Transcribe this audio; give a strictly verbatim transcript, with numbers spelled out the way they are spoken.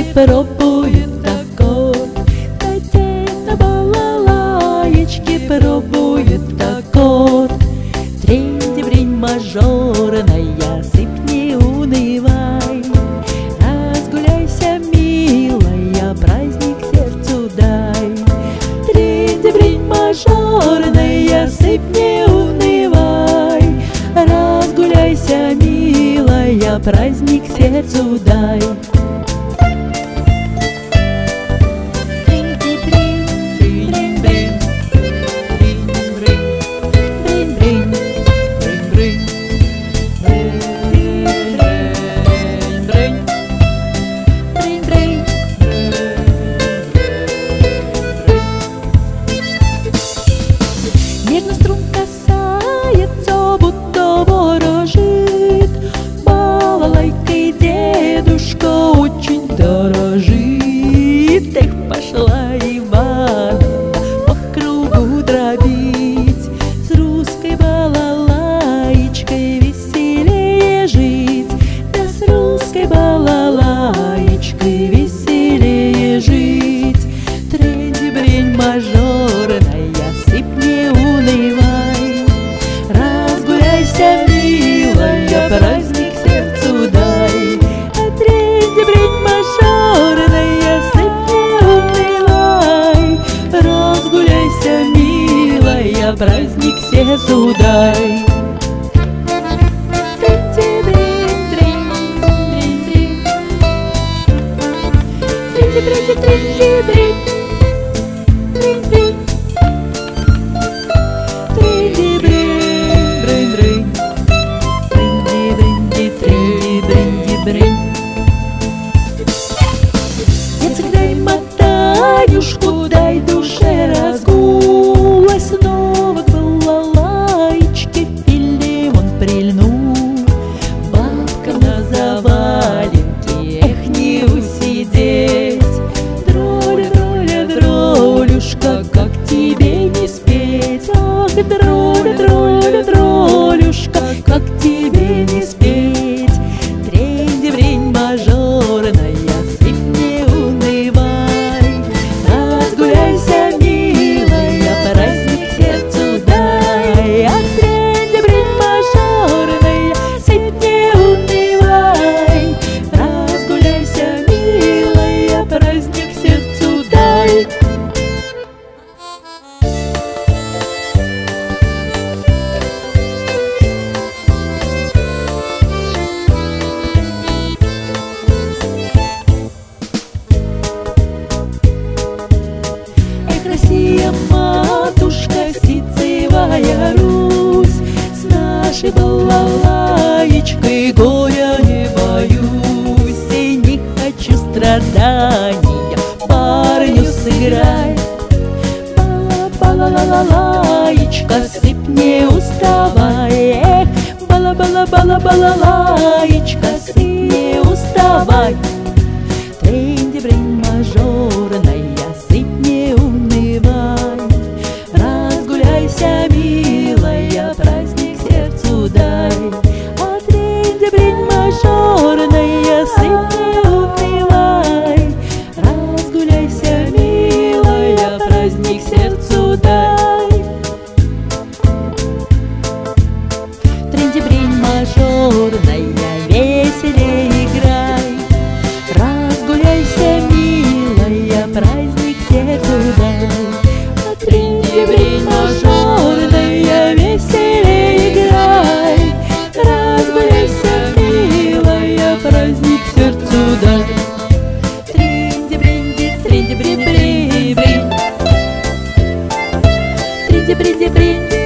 пробуют аккорд, на балалаечке пробуют аккорд. Трень-брень мажорная, сыпь, не унывай, разгуляйся, милая, праздник сердцу дай. Трень-брень мажорная, сыпь, не унывай, разгуляйся, милая, праздник сердцу дай. Нежно струн касается, будто ворожит, балалайкой дедушка очень дорожит. Эх, пошла Ивановна по кругу дробить, с русской балалаечкой веселее жить, да с русской балалаечкой веселее жить. Трень-брень мажорная, сыпь, не унывай, разгуляйся, милая, праздник сердцу дай. Трень-брень мажорная, сыпь, не унывай, разгуляйся, милая, праздник сердцу дай. Трень-брень-брень-брень, дай мотанюшку, дай душе разгул, а снова к балалаечке Филимон прильнул. Бабка на заваленке, эх, не усидеть, дроля, дроля, дролюшка, как тебе не спеть. Ах, дроля, дроля, дролюшка, как тебе не спеть. Трень-брень мажорная, сыпь, не унывай, разгуляйся, милая, праздник сердцу дай. А трень-брень мажорная, сыпь, не унывай, разгуляйся, милая, праздник сердцу дай. Россия, матушка, ситцевая Русь, с нашей балалаечкой горя не боюсь. И не хочу страдания, парню сыграй. Бала-бала-балалаечка, сыпь, не уставай. Эх, бала-бала-бала-балалаечка, сыпь, не уставай. Трень-брень мажорная, сыпь, не унывай, разгуляйся, милая, праздник сердцу дай. А трень-брень мажорная, сыпь, не унывай, разгуляйся, милая, праздник сердцу дай. Трень-брень мажорная, веселее играй, разгуляйся, милая, праздник сердцу дай. А трень-брень мажорная, веселее играй, разгуляйся, милая, праздник сердцу дай. Трень-брень, трень-брень-брень, трень-брень-брень.